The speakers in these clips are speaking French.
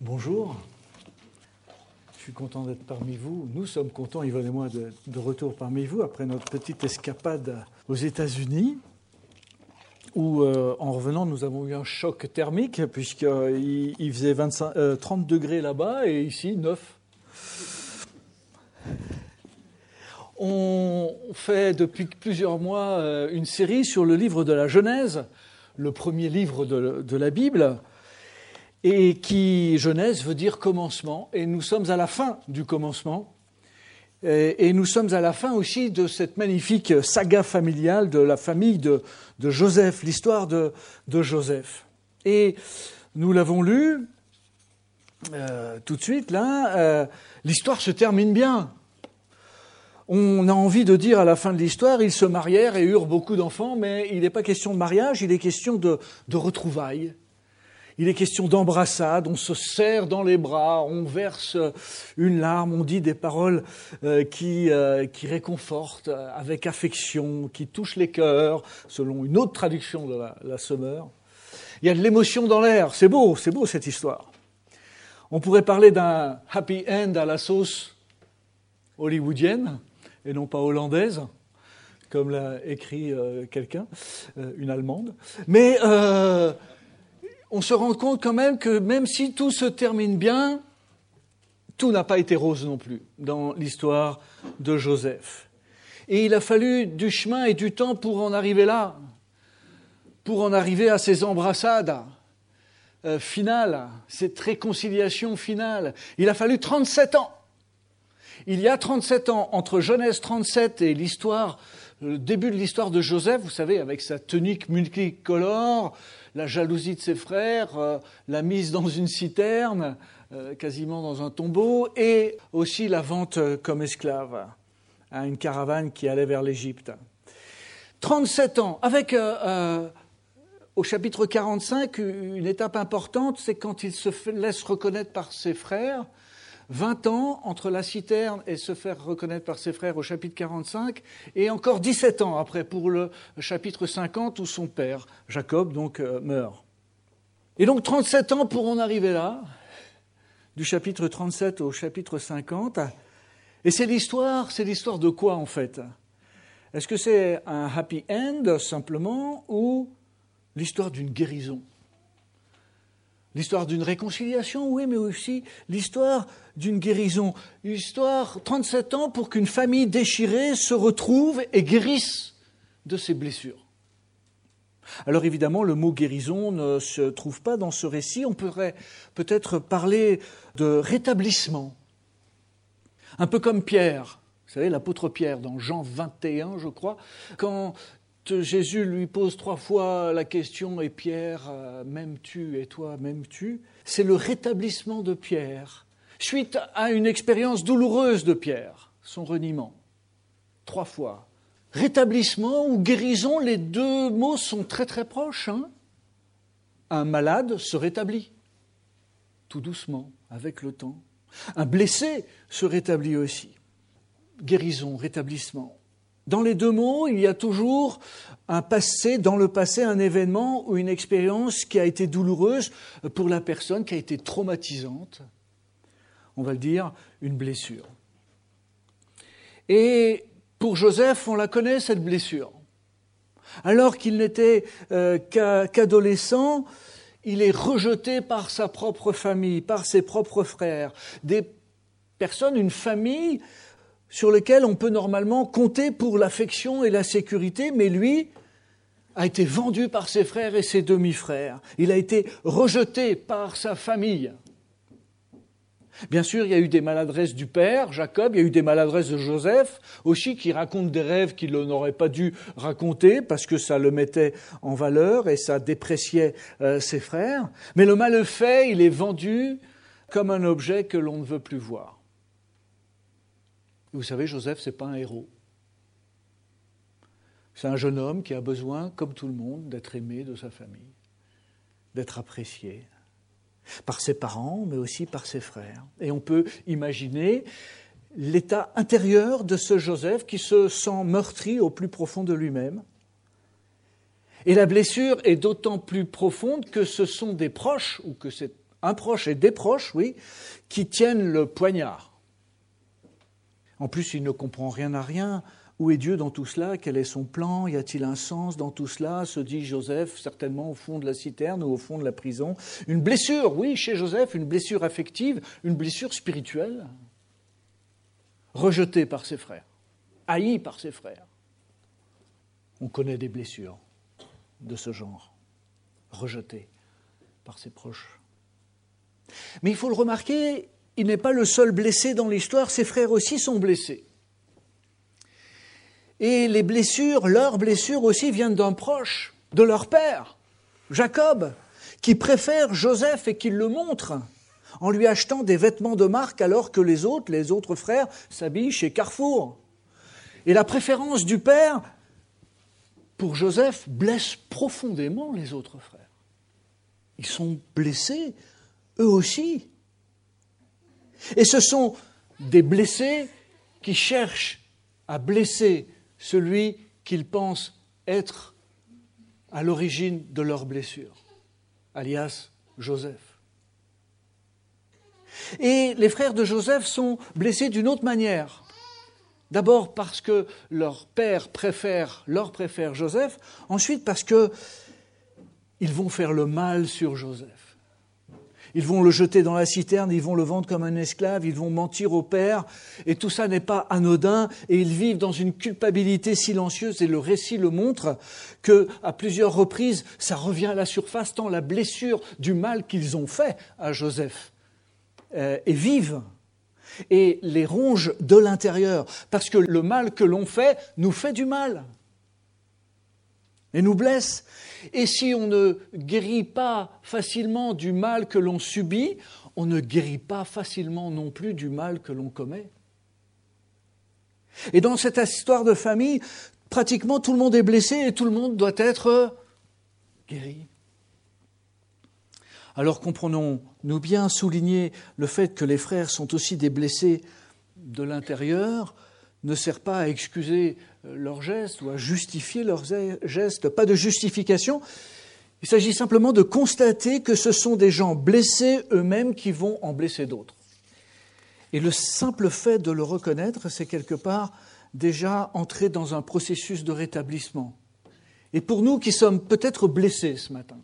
Bonjour, je suis content d'être parmi vous. Nous sommes contents, Yvonne et moi, de retour parmi vous après notre petite escapade aux États-Unis où, en revenant, nous avons eu un choc thermique puisqu'il faisait 30 degrés là-bas et ici 9. On fait depuis plusieurs mois une série sur le livre de la Genèse, le premier livre de la Bible, et Genèse veut dire commencement, et nous sommes à la fin du commencement, et nous sommes à la fin aussi de cette magnifique saga familiale de la famille de Joseph, l'histoire de Joseph. Et nous l'avons lu tout de suite, là, l'histoire se termine bien. On a envie de dire à la fin de l'histoire, ils se marièrent et eurent beaucoup d'enfants, mais il n'est pas question de mariage, il est question de retrouvailles. Il est question d'embrassade, on se serre dans les bras, on verse une larme, on dit des paroles qui réconfortent avec affection, qui touchent les cœurs, selon une autre traduction de la Semeur. Il y a de l'émotion dans l'air, c'est beau cette histoire. On pourrait parler d'un happy end à la sauce hollywoodienne, et non pas hollandaise, comme l'a écrit quelqu'un, une Allemande. Mais on se rend compte quand même que même si tout se termine bien, tout n'a pas été rose non plus dans l'histoire de Joseph. Et il a fallu du chemin et du temps pour en arriver là, pour en arriver à ces embrassades finales, cette réconciliation finale. Il a fallu 37 ans. Il y a 37 ans entre Genèse 37 et le début de l'histoire de Joseph, vous savez, avec sa tunique multicolore, la jalousie de ses frères, la mise dans une citerne, quasiment dans un tombeau, et aussi la vente comme esclave à une caravane qui allait vers l'Égypte. 37 ans, avec au chapitre 45, une étape importante, c'est quand il se laisse reconnaître par ses frères. 20 ans entre la citerne et se faire reconnaître par ses frères au chapitre 45, et encore 17 ans après pour le chapitre 50 où son père, Jacob, donc meurt. Et donc 37 ans pour en arriver là, du chapitre 37 au chapitre 50. Et c'est l'histoire de quoi en fait ? Est-ce que c'est un happy end simplement ou l'histoire d'une guérison ? L'histoire d'une réconciliation, oui, mais aussi l'histoire d'une guérison. L'histoire, 37 ans pour qu'une famille déchirée se retrouve et guérisse de ses blessures. Alors évidemment, le mot guérison ne se trouve pas dans ce récit. On pourrait peut-être parler de rétablissement. Un peu comme Pierre, vous savez, l'apôtre Pierre, dans Jean 21, je crois, quand Jésus lui pose 3 fois la question « Et Pierre, m'aimes-tu ? Et toi, m'aimes-tu » C'est le rétablissement de Pierre, suite à une expérience douloureuse de Pierre, son reniement. 3 fois. Rétablissement ou guérison, les deux mots sont très très proches. Un malade se rétablit, tout doucement, avec le temps. Un blessé se rétablit aussi. Guérison, rétablissement. Dans les deux mots, il y a toujours dans le passé, un événement ou une expérience qui a été douloureuse pour la personne, qui a été traumatisante. On va le dire, une blessure. Et pour Joseph, on la connaît, cette blessure. Alors qu'il n'était qu'adolescent, il est rejeté par sa propre famille, par ses propres frères. Des personnes, une famille sur lequel on peut normalement compter pour l'affection et la sécurité, mais lui a été vendu par ses frères et ses demi-frères. Il a été rejeté par sa famille. Bien sûr, il y a eu des maladresses du père, Jacob, il y a eu des maladresses de Joseph, aussi qui raconte des rêves qu'il n'aurait pas dû raconter parce que ça le mettait en valeur et ça dépréciait ses frères. Mais le mal fait, il est vendu comme un objet que l'on ne veut plus voir. Vous savez, Joseph, ce n'est pas un héros. C'est un jeune homme qui a besoin, comme tout le monde, d'être aimé de sa famille, d'être apprécié par ses parents, mais aussi par ses frères. Et on peut imaginer l'état intérieur de ce Joseph qui se sent meurtri au plus profond de lui-même. Et la blessure est d'autant plus profonde que ce sont des proches, ou que c'est un proche et des proches, oui, qui tiennent le poignard. En plus, il ne comprend rien à rien. Où est Dieu dans tout cela? Quel est son plan? Y a-t-il un sens dans tout cela? Se dit Joseph, certainement au fond de la citerne ou au fond de la prison. Une blessure, oui, chez Joseph, une blessure affective, une blessure spirituelle. Rejeté par ses frères, haï par ses frères. On connaît des blessures de ce genre, rejeté par ses proches. Mais il faut le remarquer, il n'est pas le seul blessé dans l'histoire, ses frères aussi sont blessés. Et les blessures, leurs blessures aussi viennent d'un proche, de leur père, Jacob, qui préfère Joseph et qui le montre en lui achetant des vêtements de marque alors que les autres frères s'habillent chez Carrefour. Et la préférence du père pour Joseph blesse profondément les autres frères. Ils sont blessés, eux aussi. Et ce sont des blessés qui cherchent à blesser celui qu'ils pensent être à l'origine de leur blessure, alias Joseph. Et les frères de Joseph sont blessés d'une autre manière. D'abord parce que leur père leur préfère Joseph, ensuite parce qu'ils vont faire le mal sur Joseph. Ils vont le jeter dans la citerne, ils vont le vendre comme un esclave, ils vont mentir au père, et tout ça n'est pas anodin, et ils vivent dans une culpabilité silencieuse, et le récit le montre, qu'à plusieurs reprises, ça revient à la surface, tant la blessure du mal qu'ils ont fait à Joseph est vive, et les ronge de l'intérieur, parce que le mal que l'on fait nous fait du mal, et nous blesse. Et si on ne guérit pas facilement du mal que l'on subit, on ne guérit pas facilement non plus du mal que l'on commet. Et dans cette histoire de famille, pratiquement tout le monde est blessé et tout le monde doit être guéri. Alors comprenons-nous bien, souligner le fait que les frères sont aussi des blessés de l'intérieur ne sert pas à excuser leurs gestes ou à justifier leurs gestes, pas de justification. Il s'agit simplement de constater que ce sont des gens blessés eux-mêmes qui vont en blesser d'autres. Et le simple fait de le reconnaître, c'est quelque part déjà entrer dans un processus de rétablissement. Et pour nous qui sommes peut-être blessés ce matin,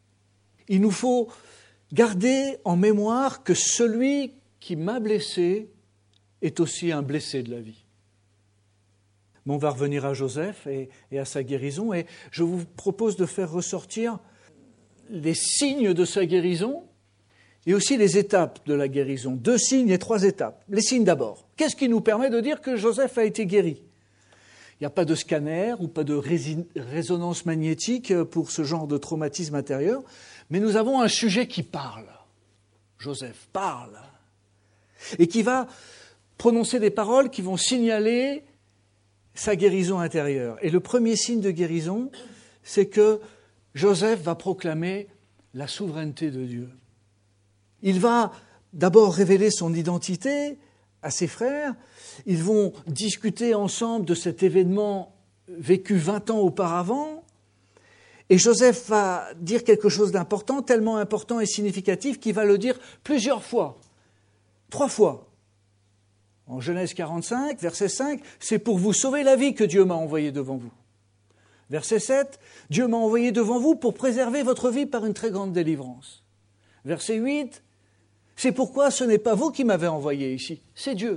il nous faut garder en mémoire que celui qui m'a blessé est aussi un blessé de la vie. Mais on va revenir à Joseph et à sa guérison, et je vous propose de faire ressortir les signes de sa guérison et aussi les étapes de la guérison. 2 signes et 3 étapes. Les signes d'abord. Qu'est-ce qui nous permet de dire que Joseph a été guéri? Il n'y a pas de scanner ou pas de résonance magnétique pour ce genre de traumatisme intérieur, mais nous avons un sujet qui parle. Joseph parle. Et qui va prononcer des paroles qui vont signaler sa guérison intérieure. Et le premier signe de guérison, c'est que Joseph va proclamer la souveraineté de Dieu. Il va d'abord révéler son identité à ses frères. Ils vont discuter ensemble de cet événement vécu 20 ans auparavant. Et Joseph va dire quelque chose d'important, tellement important et significatif qu'il va le dire plusieurs fois, 3 fois. En Genèse 45, verset 5, « C'est pour vous sauver la vie que Dieu m'a envoyé devant vous. » Verset 7, « Dieu m'a envoyé devant vous pour préserver votre vie par une très grande délivrance. » Verset 8, « C'est pourquoi ce n'est pas vous qui m'avez envoyé ici, c'est Dieu. »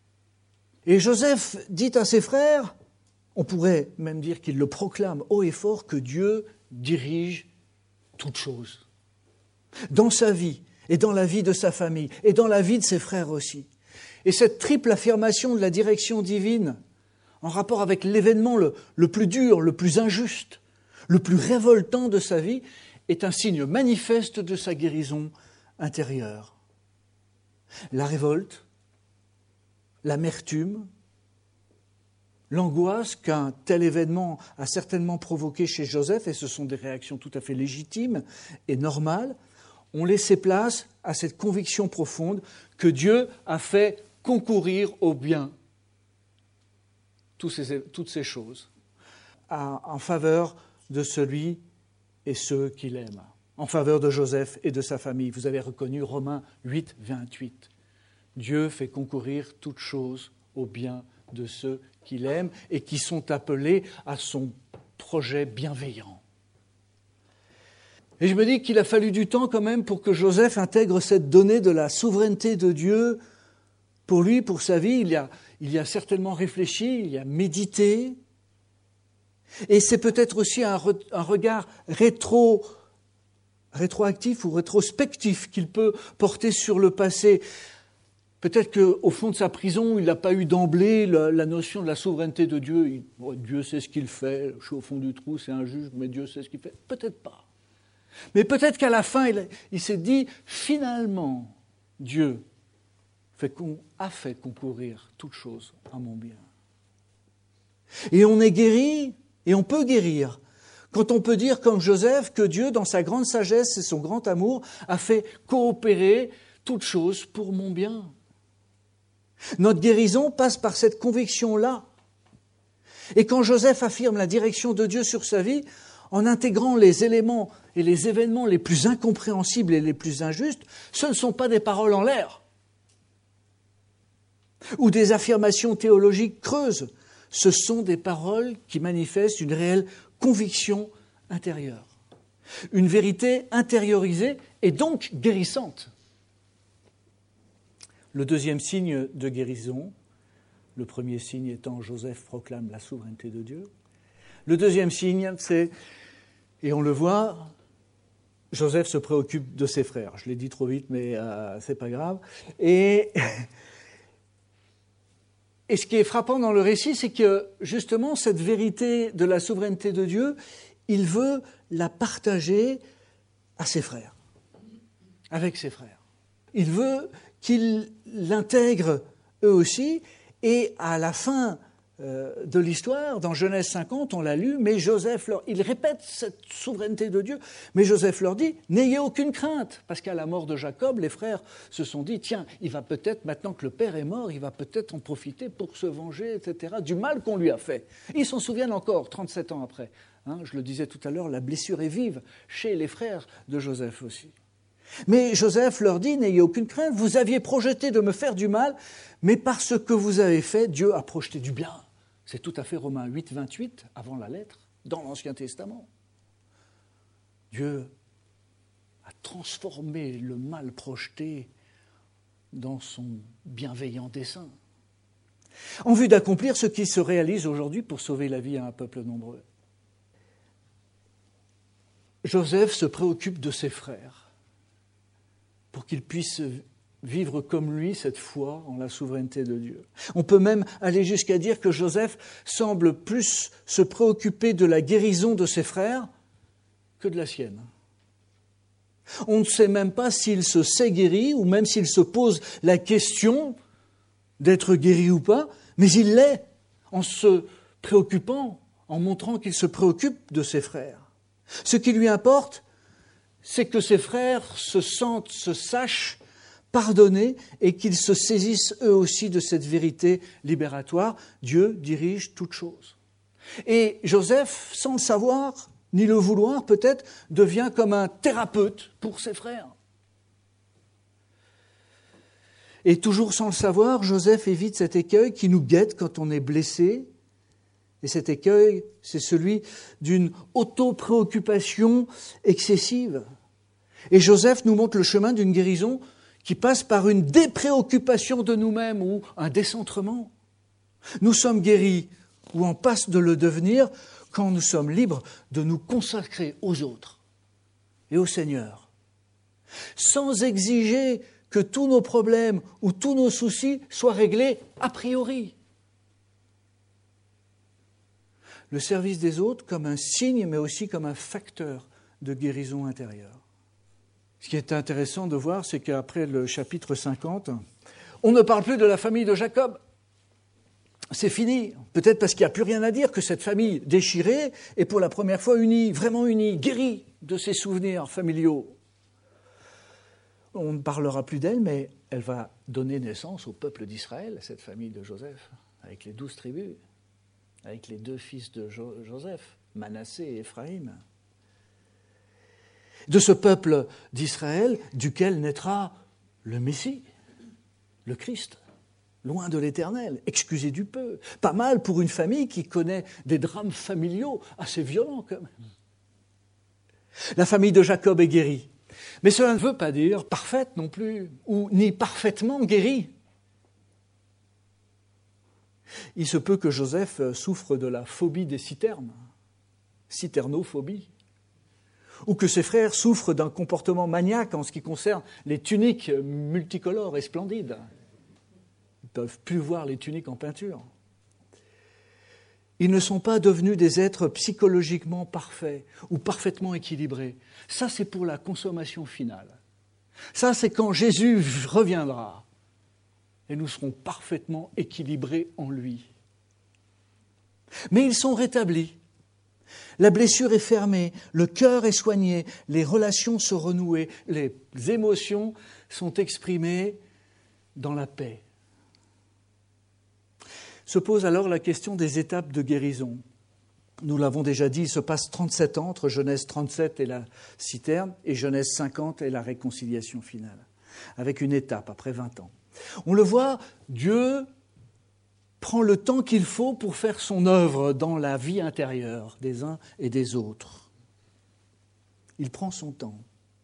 Et Joseph dit à ses frères, on pourrait même dire qu'il le proclame haut et fort, que Dieu dirige toutes choses. Dans sa vie, et dans la vie de sa famille, et dans la vie de ses frères aussi. Et cette triple affirmation de la direction divine, en rapport avec l'événement le plus dur, le plus injuste, le plus révoltant de sa vie, est un signe manifeste de sa guérison intérieure. La révolte, l'amertume, l'angoisse qu'un tel événement a certainement provoqué chez Joseph, et ce sont des réactions tout à fait légitimes et normales, ont laissé place à cette conviction profonde que Dieu a fait concourir au bien toutes ces choses en faveur de celui et ceux qu'il aime. en faveur de Joseph et de sa famille. Vous avez reconnu Romains 8, 28. Dieu fait concourir toutes choses au bien de ceux qu'il aime et qui sont appelés à son projet bienveillant. Et je me dis qu'il a fallu du temps quand même pour que Joseph intègre cette donnée de la souveraineté de Dieu pour lui, pour sa vie. Il y a certainement réfléchi, il y a médité. Et c'est peut-être aussi un regard rétroactif ou rétrospectif qu'il peut porter sur le passé. Peut-être qu'au fond de sa prison, il n'a pas eu d'emblée la notion de la souveraineté de Dieu. Dieu sait ce qu'il fait, je suis au fond du trou, c'est injuste, mais Dieu sait ce qu'il fait. Peut-être pas. Mais peut-être qu'à la fin, il s'est dit, finalement, Dieu a fait concourir toutes choses à mon bien. Et on est guéri, et on peut guérir, quand on peut dire, comme Joseph, que Dieu, dans sa grande sagesse et son grand amour, a fait coopérer toutes choses pour mon bien. Notre guérison passe par cette conviction-là. Et quand Joseph affirme la direction de Dieu sur sa vie, en intégrant les éléments et les événements les plus incompréhensibles et les plus injustes, ce ne sont pas des paroles en l'air ou des affirmations théologiques creuses. Ce sont des paroles qui manifestent une réelle conviction intérieure, une vérité intériorisée et donc guérissante. Le deuxième signe de guérison, le premier signe étant Joseph proclame la souveraineté de Dieu. Le deuxième signe, c'est, et on le voit, Joseph se préoccupe de ses frères. Je l'ai dit trop vite, mais c'est pas grave. Et ce qui est frappant dans le récit, c'est que justement cette vérité de la souveraineté de Dieu, il veut la partager à ses frères, avec ses frères. Il veut qu'ils l'intègrent eux aussi, et à la fin de l'histoire, dans Genèse 50, on l'a lu, mais Joseph il répète cette souveraineté de Dieu, mais Joseph leur dit, n'ayez aucune crainte, parce qu'à la mort de Jacob, les frères se sont dit, tiens, il va peut-être, maintenant que le père est mort, il va peut-être en profiter pour se venger, etc., du mal qu'on lui a fait. Ils s'en souviennent encore, 37 ans après. Je le disais tout à l'heure, la blessure est vive chez les frères de Joseph aussi. Mais Joseph leur dit, n'ayez aucune crainte, vous aviez projeté de me faire du mal, mais par ce que vous avez fait, Dieu a projeté du bien. C'est tout à fait Romains 8, 28, avant la lettre, dans l'Ancien Testament. Dieu a transformé le mal projeté dans son bienveillant dessein, en vue d'accomplir ce qui se réalise aujourd'hui pour sauver la vie à un peuple nombreux. Joseph se préoccupe de ses frères pour qu'ils puissent vivre comme lui cette foi en la souveraineté de Dieu. On peut même aller jusqu'à dire que Joseph semble plus se préoccuper de la guérison de ses frères que de la sienne. On ne sait même pas s'il se sait guéri ou même s'il se pose la question d'être guéri ou pas, mais il l'est en se préoccupant, en montrant qu'il se préoccupe de ses frères. Ce qui lui importe, c'est que ses frères se sachent pardonnés et qu'ils se saisissent eux aussi de cette vérité libératoire. Dieu dirige toutes choses. Et Joseph, sans le savoir, ni le vouloir peut-être, devient comme un thérapeute pour ses frères. Et toujours sans le savoir, Joseph évite cet écueil qui nous guette quand on est blessé. Et cet écueil, c'est celui d'une auto-préoccupation excessive. Et Joseph nous montre le chemin d'une guérison qui passe par une dépréoccupation de nous-mêmes ou un décentrement. Nous sommes guéris ou en passe de le devenir quand nous sommes libres de nous consacrer aux autres et au Seigneur, sans exiger que tous nos problèmes ou tous nos soucis soient réglés a priori. Le service des autres comme un signe, mais aussi comme un facteur de guérison intérieure. Ce qui est intéressant de voir, c'est qu'après le chapitre 50, on ne parle plus de la famille de Jacob. C'est fini. Peut-être parce qu'il n'y a plus rien à dire, que cette famille déchirée est pour la première fois unie, vraiment unie, guérie de ses souvenirs familiaux. On ne parlera plus d'elle, mais elle va donner naissance au peuple d'Israël, cette famille de Joseph, avec les 12 tribus, avec les 2 fils de Joseph, Manassé et Éphraïm. de ce peuple d'Israël duquel naîtra le Messie, le Christ, loin de l'Éternel, excusez du peu. Pas mal pour une famille qui connaît des drames familiaux assez violents quand même. La famille de Jacob est guérie. Mais cela ne veut pas dire parfaite non plus, ou ni parfaitement guérie. Il se peut que Joseph souffre de la phobie des citernes, citernophobie, ou que ses frères souffrent d'un comportement maniaque en ce qui concerne les tuniques multicolores et splendides. Ils ne peuvent plus voir les tuniques en peinture. Ils ne sont pas devenus des êtres psychologiquement parfaits ou parfaitement équilibrés. Ça, c'est pour la consommation finale. Ça, c'est quand Jésus reviendra et nous serons parfaitement équilibrés en lui. Mais ils sont rétablis. La blessure est fermée, le cœur est soigné, les relations sont renouées, les émotions sont exprimées dans la paix. Se pose alors la question des étapes de guérison. Nous l'avons déjà dit, il se passe 37 ans entre Genèse 37 et la citerne et Genèse 50 et la réconciliation finale, avec une étape après 20 ans. On le voit, Dieu prend le temps qu'il faut pour faire son œuvre dans la vie intérieure des uns et des autres. Il prend son temps.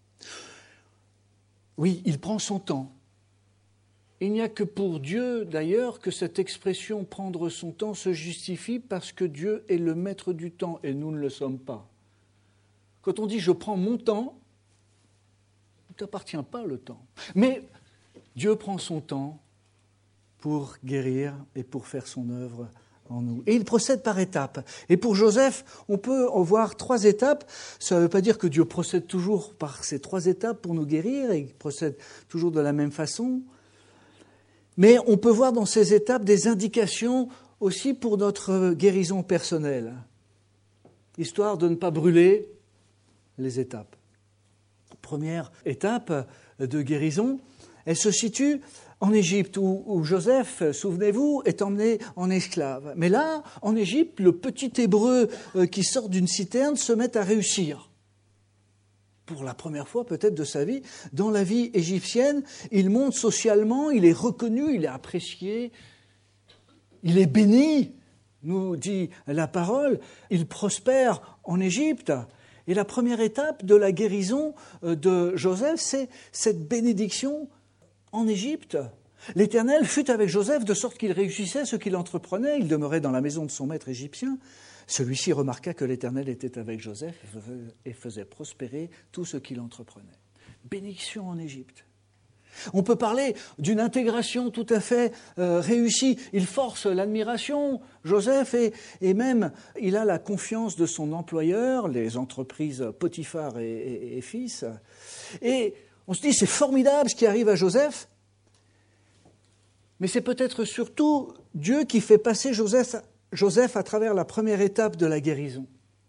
Oui, il prend son temps. Il n'y a que pour Dieu, d'ailleurs, que cette expression « prendre son temps » se justifie parce que Dieu est le maître du temps et nous ne le sommes pas. Quand on dit « je prends mon temps », ne t'appartient pas le temps. Mais Dieu prend son temps pour guérir et pour faire son œuvre en nous. Et il procède par étapes. Et pour Joseph, on peut en voir 3 étapes. Ça ne veut pas dire que Dieu procède toujours par ces 3 étapes pour nous guérir et qu'il procède toujours de la même façon. Mais on peut voir dans ces étapes des indications aussi pour notre guérison personnelle, histoire de ne pas brûler les étapes. Première étape de guérison, elle se situe en Égypte, où Joseph, souvenez-vous, est emmené en esclave. Mais là, en Égypte, le petit Hébreu qui sort d'une citerne se met à réussir. Pour la première fois peut-être de sa vie, dans la vie égyptienne, il monte socialement, il est reconnu, il est apprécié, il est béni, nous dit la parole, il prospère en Égypte. Et la première étape de la guérison de Joseph, c'est cette bénédiction en Égypte. L'Éternel fut avec Joseph de sorte qu'il réussissait ce qu'il entreprenait. Il demeurait dans la maison de son maître égyptien. Celui-ci remarqua que l'Éternel était avec Joseph et faisait prospérer tout ce qu'il entreprenait. Bénédiction en Égypte. On peut parler d'une intégration tout à fait réussie. Il force l'admiration, Joseph, et même il a la confiance de son employeur, les entreprises Potiphar et fils. Et on se dit, c'est formidable ce qui arrive à Joseph, mais c'est peut-être surtout Dieu qui fait passer Joseph à travers la première étape de la guérison.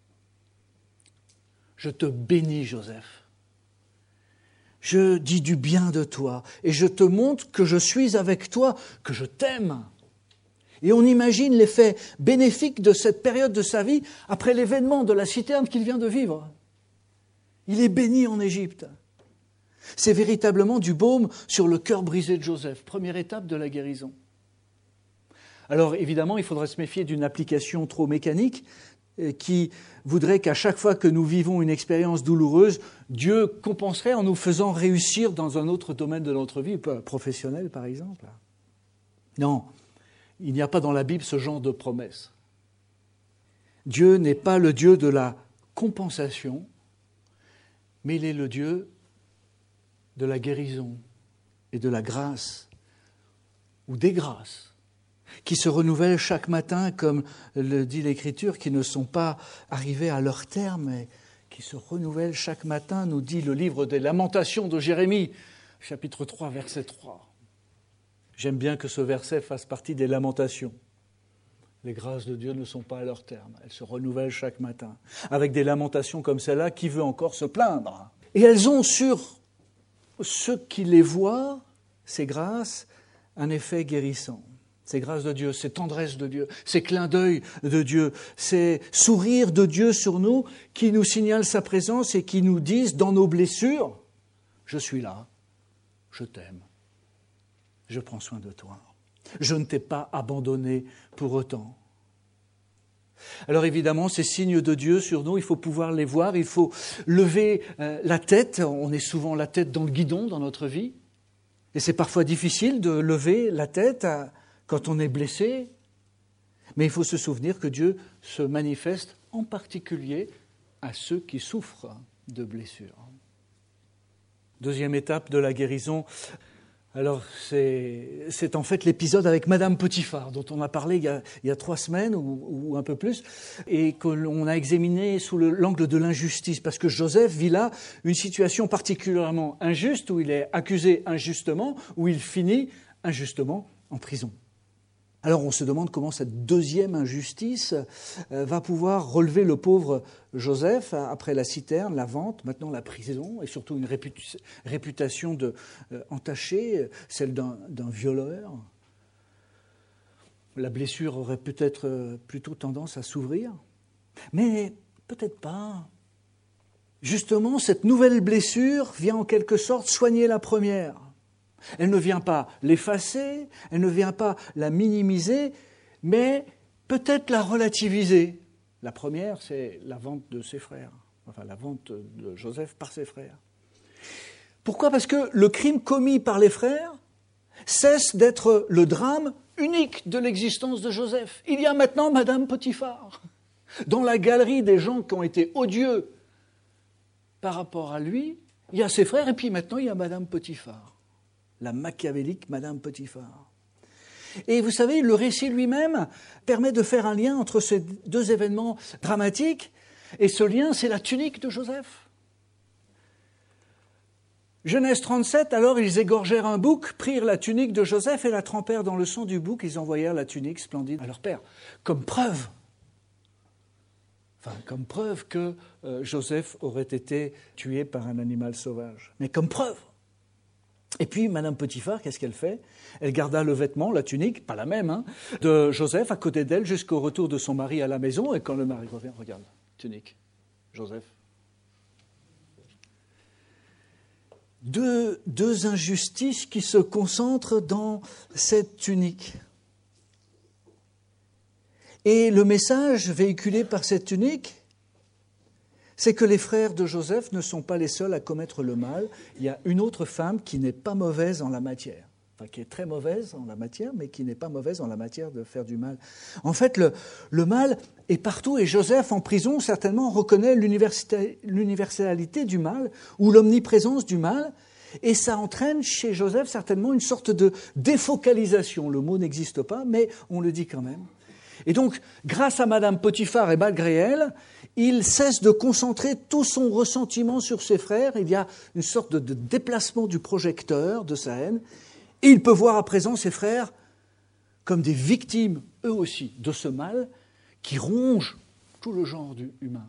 Je te bénis, Joseph. Je dis du bien de toi et je te montre que je suis avec toi, que je t'aime. Et on imagine l'effet bénéfique de cette période de sa vie après l'événement de la citerne qu'il vient de vivre. Il est béni en Égypte. C'est véritablement du baume sur le cœur brisé de Joseph, première étape de la guérison. Alors évidemment, il faudrait se méfier d'une application trop mécanique qui voudrait qu'à chaque fois que nous vivons une expérience douloureuse, Dieu compenserait en nous faisant réussir dans un autre domaine de notre vie, professionnelle par exemple. Non, il n'y a pas dans la Bible ce genre de promesse. Dieu n'est pas le Dieu de la compensation, mais il est le Dieu de la guérison et de la grâce, ou des grâces, qui se renouvellent chaque matin, comme le dit l'Écriture, qui ne sont pas arrivés à leur terme, mais qui se renouvellent chaque matin, nous dit le livre des Lamentations de Jérémie, chapitre 3, verset 3. J'aime bien que ce verset fasse partie des Lamentations. Les grâces de Dieu ne sont pas à leur terme, elles se renouvellent chaque matin. Avec des lamentations comme celle-là, qui veut encore se plaindre ? Et elles ont sur ceux qui les voient, ces grâces, un effet guérissant. C'est grâce de Dieu, c'est tendresse de Dieu, c'est clin d'œil de Dieu, c'est sourire de Dieu sur nous qui nous signale sa présence et qui nous disent dans nos blessures, je suis là, je t'aime, je prends soin de toi, je ne t'ai pas abandonné pour autant. Alors évidemment, ces signes de Dieu sur nous, il faut pouvoir les voir, il faut lever la tête, on est souvent la tête dans le guidon dans notre vie, et c'est parfois difficile de lever la tête quand on est blessé, mais il faut se souvenir que Dieu se manifeste en particulier à ceux qui souffrent de blessures. Deuxième étape de la guérison, alors c'est en fait l'épisode avec Madame Potiphar, dont on a parlé il y a 3 semaines ou un peu plus, et que l'on a examiné sous l'angle de l'injustice, parce que Joseph vit là une situation particulièrement injuste, où il est accusé injustement, où il finit injustement en prison. Alors on se demande comment cette deuxième injustice va pouvoir relever le pauvre Joseph après la citerne, la vente, maintenant la prison et surtout une réputation entachée, celle d'un violeur. La blessure aurait peut-être plutôt tendance à s'ouvrir, mais peut-être pas. Justement, cette nouvelle blessure vient en quelque sorte soigner la première. Elle ne vient pas l'effacer, elle ne vient pas la minimiser, mais peut-être la relativiser. La première, c'est la vente de ses frères, enfin la vente de Joseph par ses frères. Pourquoi ? Parce que le crime commis par les frères cesse d'être le drame unique de l'existence de Joseph. Il y a maintenant Madame Potiphar. Dans la galerie des gens qui ont été odieux par rapport à lui, il y a ses frères et puis maintenant il y a Madame Potiphar. La machiavélique Madame Potiphar. Et vous savez, le récit lui-même permet de faire un lien entre ces deux événements dramatiques, et ce lien, c'est la tunique de Joseph. Genèse 37, alors ils égorgèrent un bouc, prirent la tunique de Joseph et la trempèrent dans le sang du bouc, ils envoyèrent la tunique splendide à leur père, comme preuve que Joseph aurait été tué par un animal sauvage, mais comme preuve. Et puis, Madame Potiphar, qu'est-ce qu'elle fait ? Elle garda le vêtement, la tunique, pas la même, de Joseph à côté d'elle jusqu'au retour de son mari à la maison. Et quand le mari revient, regarde, tunique, Joseph. Deux injustices qui se concentrent dans cette tunique. Et le message véhiculé par cette tunique, c'est que les frères de Joseph ne sont pas les seuls à commettre le mal. Il y a une autre femme qui n'est pas mauvaise en la matière, enfin qui est très mauvaise en la matière, mais qui n'est pas mauvaise en la matière de faire du mal. En fait, le mal est partout, et Joseph, en prison, certainement reconnaît l'universalité du mal, ou l'omniprésence du mal, et ça entraîne chez Joseph certainement une sorte de défocalisation. Le mot n'existe pas, mais on le dit quand même. Et donc, grâce à Madame Potiphar et malgré elle, il cesse de concentrer tout son ressentiment sur ses frères. Il y a une sorte de déplacement du projecteur de sa haine. Et il peut voir à présent ses frères comme des victimes, eux aussi, de ce mal qui ronge tout le genre humain.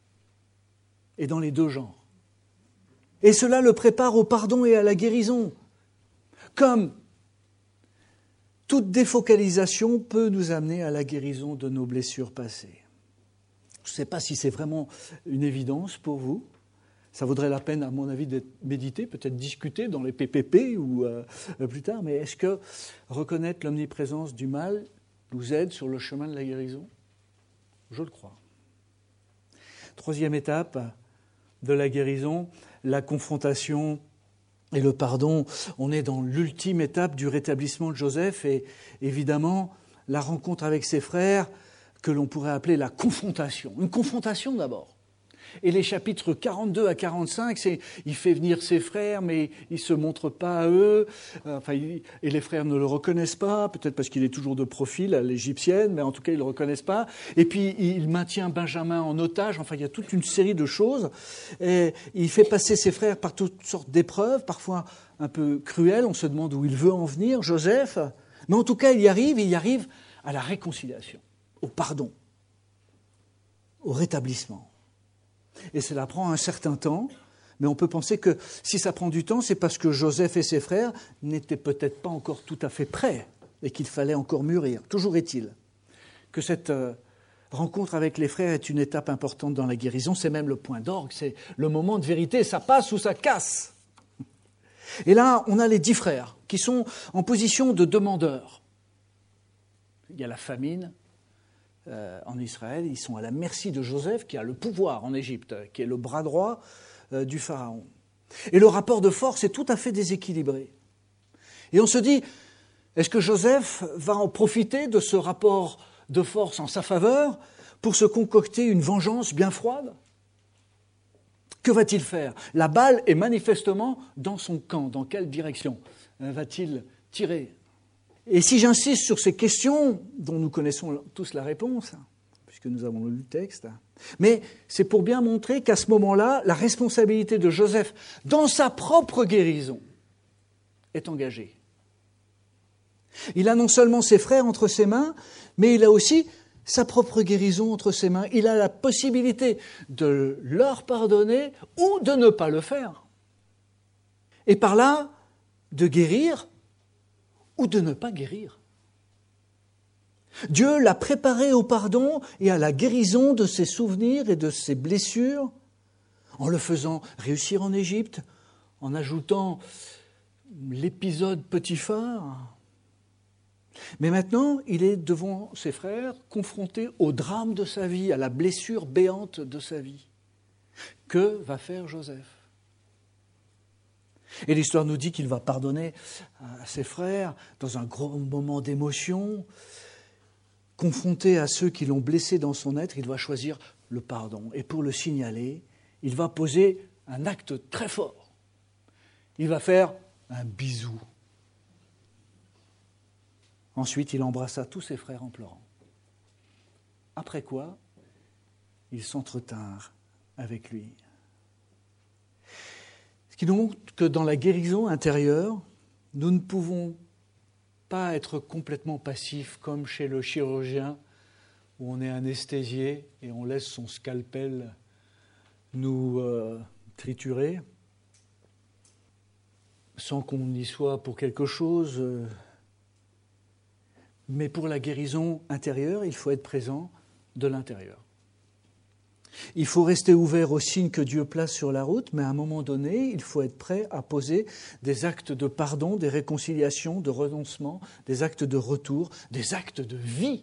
Et dans les deux genres. Et cela le prépare au pardon et à la guérison. Comme toute défocalisation peut nous amener à la guérison de nos blessures passées. Je ne sais pas si c'est vraiment une évidence pour vous. Ça vaudrait la peine, à mon avis, d'être médité, peut-être discuté dans les PPP ou plus tard. Mais est-ce que reconnaître l'omniprésence du mal nous aide sur le chemin de la guérison ? Je le crois. Troisième étape de la guérison, la confrontation et le pardon. On est dans l'ultime étape du rétablissement de Joseph et évidemment la rencontre avec ses frères que l'on pourrait appeler la confrontation. Une confrontation d'abord. Et les chapitres 42 à 45, il fait venir ses frères, mais il ne se montre pas à eux. Et les frères ne le reconnaissent pas, peut-être parce qu'il est toujours de profil à l'égyptienne, mais en tout cas, ils ne le reconnaissent pas. Et puis, il maintient Benjamin en otage. Enfin, il y a toute une série de choses. Et il fait passer ses frères par toutes sortes d'épreuves, parfois un peu cruelles. On se demande où il veut en venir, Joseph. Mais en tout cas, il y arrive à la réconciliation, au pardon, au rétablissement. Et cela prend un certain temps, mais on peut penser que si ça prend du temps, c'est parce que Joseph et ses frères n'étaient peut-être pas encore tout à fait prêts et qu'il fallait encore mûrir. Toujours est-il que cette rencontre avec les frères est une étape importante dans la guérison. C'est même le point d'orgue, c'est le moment de vérité. Ça passe ou ça casse. Et là, on a les 10 frères qui sont en position de demandeurs. Il y a la famine en Israël. Ils sont à la merci de Joseph, qui a le pouvoir en Égypte, qui est le bras droit du Pharaon. Et le rapport de force est tout à fait déséquilibré. Et on se dit, est-ce que Joseph va en profiter de ce rapport de force en sa faveur pour se concocter une vengeance bien froide ? Que va-t-il faire ? La balle est manifestement dans son camp. Dans quelle direction va-t-il tirer ? Et si j'insiste sur ces questions, dont nous connaissons tous la réponse, puisque nous avons lu le texte, mais c'est pour bien montrer qu'à ce moment-là, la responsabilité de Joseph dans sa propre guérison est engagée. Il a non seulement ses frères entre ses mains, mais il a aussi sa propre guérison entre ses mains. Il a la possibilité de leur pardonner ou de ne pas le faire. Et par là, de guérir ou de ne pas guérir. Dieu l'a préparé au pardon et à la guérison de ses souvenirs et de ses blessures, en le faisant réussir en Égypte, en ajoutant l'épisode Potiphar. Mais maintenant, il est devant ses frères, confronté au drame de sa vie, à la blessure béante de sa vie. Que va faire Joseph ? Et l'histoire nous dit qu'il va pardonner à ses frères dans un grand moment d'émotion. Confronté à ceux qui l'ont blessé dans son être, il va choisir le pardon. Et pour le signaler, il va poser un acte très fort. Il va faire un bisou. Ensuite, il embrassa tous ses frères en pleurant. Après quoi, ils s'entretinrent avec lui. Ce qui nous montre que dans la guérison intérieure, nous ne pouvons pas être complètement passifs comme chez le chirurgien où on est anesthésié et on laisse son scalpel nous triturer sans qu'on y soit pour quelque chose. Mais pour la guérison intérieure, il faut être présent de l'intérieur. Il faut rester ouvert aux signes que Dieu place sur la route, mais à un moment donné, il faut être prêt à poser des actes de pardon, des réconciliations, de renoncement, des actes de retour, des actes de vie.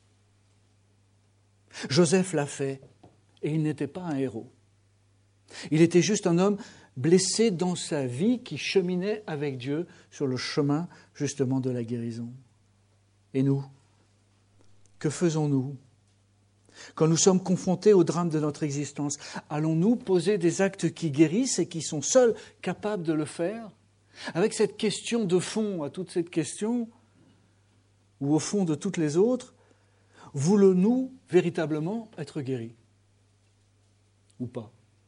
Joseph l'a fait, et il n'était pas un héros. Il était juste un homme blessé dans sa vie qui cheminait avec Dieu sur le chemin justement de la guérison. Et nous, que faisons-nous ? Quand nous sommes confrontés au drame de notre existence, allons-nous poser des actes qui guérissent et qui sont seuls capables de le faire ? Avec cette question de fond, à toute cette question, ou au fond de toutes les autres, voulons-nous véritablement être guéris ? Ou pas ?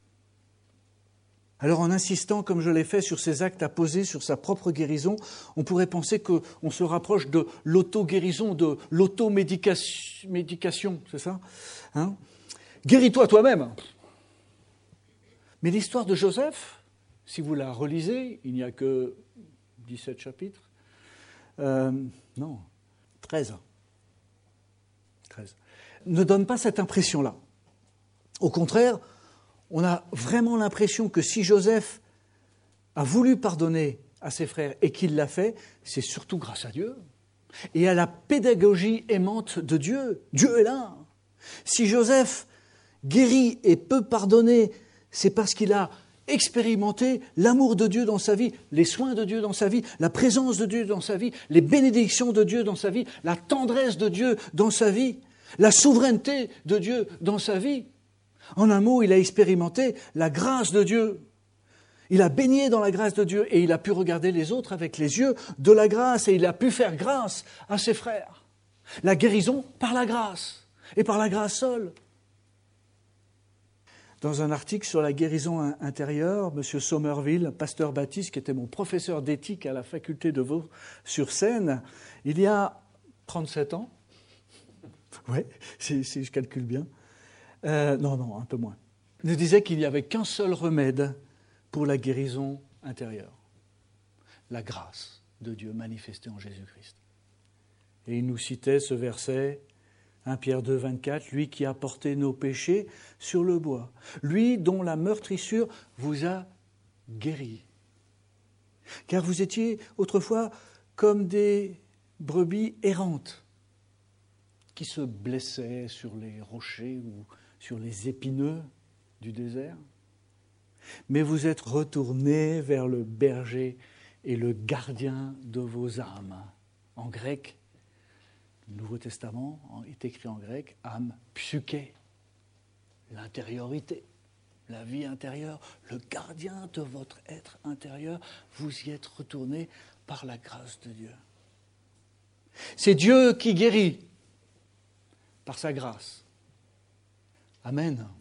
Alors en insistant, comme je l'ai fait, sur ces actes à poser, sur sa propre guérison, on pourrait penser qu'on se rapproche de l'auto-guérison, de l'auto-médication, c'est ça ? Guéris-toi toi-même. Mais l'histoire de Joseph, si vous la relisez, il n'y a que 17 chapitres, non, 13, ne donne pas cette impression-là. Au contraire, on a vraiment l'impression que si Joseph a voulu pardonner à ses frères et qu'il l'a fait, c'est surtout grâce à Dieu et à la pédagogie aimante de Dieu. Dieu est là. Si Joseph guérit et peut pardonner, c'est parce qu'il a expérimenté l'amour de Dieu dans sa vie, les soins de Dieu dans sa vie, la présence de Dieu dans sa vie, les bénédictions de Dieu dans sa vie, la tendresse de Dieu dans sa vie, la souveraineté de Dieu dans sa vie. En un mot, il a expérimenté la grâce de Dieu. Il a baigné dans la grâce de Dieu et il a pu regarder les autres avec les yeux de la grâce et il a pu faire grâce à ses frères. La guérison par la grâce et par la grâce seule. Dans un article sur la guérison intérieure, M. Somerville, pasteur baptiste, qui était mon professeur d'éthique à la faculté de Vaux-sur-Seine, il y a 37 ans, ouais, si je calcule bien, non, un peu moins, il nous disait qu'il n'y avait qu'un seul remède pour la guérison intérieure, la grâce de Dieu manifestée en Jésus-Christ. Et il nous citait ce verset, 1 Pierre 2, 24, « Lui qui a porté nos péchés sur le bois, lui dont la meurtrissure vous a guéris. Car vous étiez autrefois comme des brebis errantes qui se blessaient sur les rochers ou sur les épineux du désert. Mais vous êtes retournés vers le berger et le gardien de vos âmes. » En grec, le Nouveau Testament est écrit en grec, âme, psyché, l'intériorité, la vie intérieure, le gardien de votre être intérieur, vous y êtes retournés par la grâce de Dieu. C'est Dieu qui guérit par sa grâce. Amen.